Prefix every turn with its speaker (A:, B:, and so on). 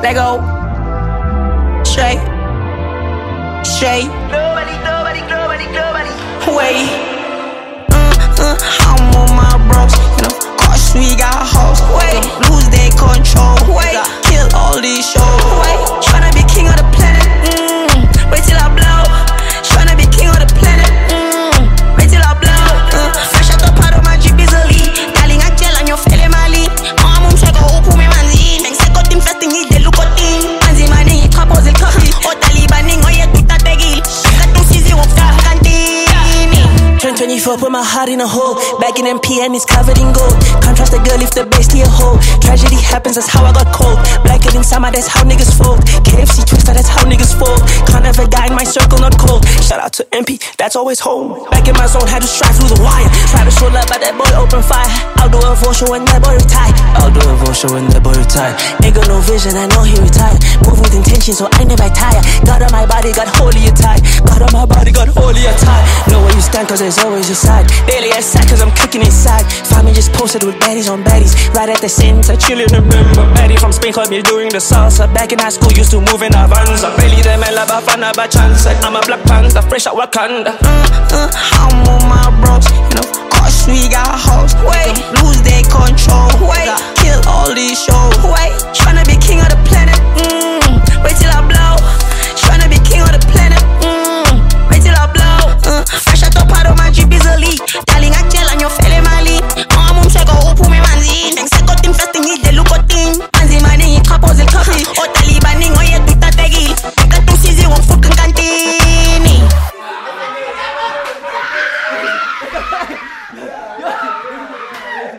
A: They go straight. Nobody. Wait. I'm on my bros, you know. Cause we got hoes. Wait. Lose their control. Wait. Kill all these shows. Wait. Tryna be king of the planet. Wait till I blow. Tryna be king of the planet. Wait till I blow. Fresh out the pot of my Jeep is elite. Galing a gel on your fele mali. Mom check out who me manzi. Meng se kotim festing ni de lukotin. Manzi mani kapos el kafi. O talibaning o ye tuta tegil. Katung sizi wopta kantini. 2024 put my heart in a hole. Back in MP and it's covered in gold. Can't trust a girl if the base to a hole. Tragedy happens, that's how I got cold. Blacker than summer, that's how niggas fold. KFC Twister, that's how niggas fold. Can't have a guy in my circle, not cold. Shout out to MP, that's always home. Back in my zone, had to strive through the wire. Try to show love, but that boy open fire. I'll do a voice show when that boy retire. Ain't got no vision, I know he retired. Move with intention, so I never tire. God on my body, got holy attire. God on my body, got holy attire. Know where you stand, cause there's always your side. Daily I sad, cause I'm kicking inside. Find me just posted with baddies on baddies. Right at the center, chillin' remember. Baddie from Spain caught me doing the salsa. Back in high school, used to move in Avanza. Belly them and la bafana by chance. I'm a Black Panther, fresh out Wakanda. I'm on my bros, you know. Cause we got hoes. Wait, lose their control. Wait, kill all these shows. Wait, tryna be king of the planet. Wait till I blow. Tryna be king of the planet. Wait till I blow. Fresh out the pot of my Jeep is elite. Galing a gel on your fele mali. Mom check out who me manzi. Meng se kotim festing ni de lukotin. Manzi mani kapos el kafi. O talibaning o ye tuta tegil. Katung sizi wong fucking kantini.